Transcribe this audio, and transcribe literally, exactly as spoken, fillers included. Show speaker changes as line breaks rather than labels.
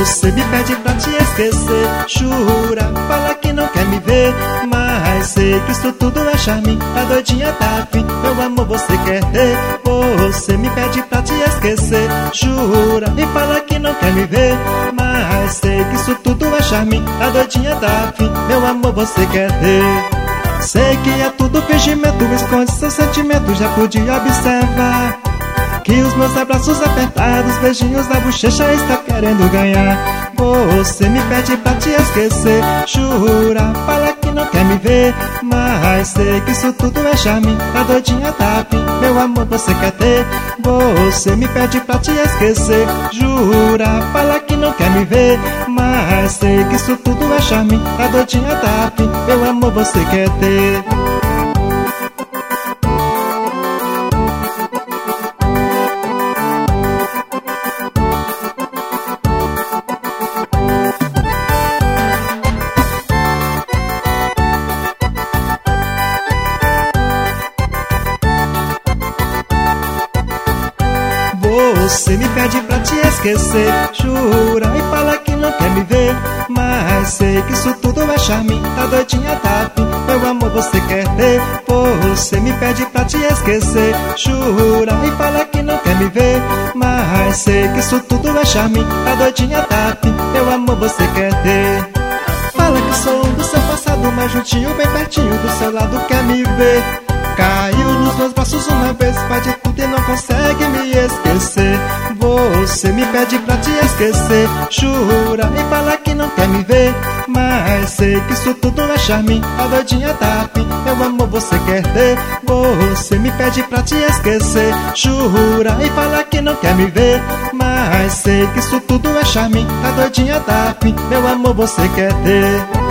Você me pede pra te esquecer, jura, fala que não quer me ver, mas sei que isso tudo é charme, a doidinha tá afim, meu amor você quer ter. Você me pede pra te esquecer, jura, e fala que não quer me ver, mas sei que isso tudo é charme, a doidinha tá afim, meu amor você quer ter. Sei que é tudo fingimento, esconde seus sentimentos, já podia observar que os meus abraços apertados, beijinhos na bochecha está querendo ganhar. Você me pede pra te esquecer, jura, fala que não quer me ver, mas sei que isso tudo é charme, a doidinha tá afim, meu amor você quer ter. Você me pede pra te esquecer, jura, fala que não quer me ver, mas sei que isso tudo é charme, a doidinha tá afim, meu amor você quer ter. Você me pede pra te esquecer, jura, e fala que não quer me ver, mas sei que isso tudo é charme, a doidinha tá afim, meu amor você quer ter. Você me pede pra te esquecer, jura, e fala que não quer me ver, mas sei que isso tudo é charme, a doidinha tá afim, meu amor você quer ter. Fala que sou do seu passado, mas juntinho, bem pertinho do seu lado quer me ver. Caiu nos meus braços uma vez, faz de tudo e não consegue me esquecer. Você me pede pra te esquecer, jura, e fala que não quer me ver, mas sei que isso tudo é charme, a doidinha tá afim, meu amor você quer ter. Você me pede pra te esquecer, jura, e fala que não quer me ver, mas sei que isso tudo é charme, a doidinha tá afim, meu amor você quer ter.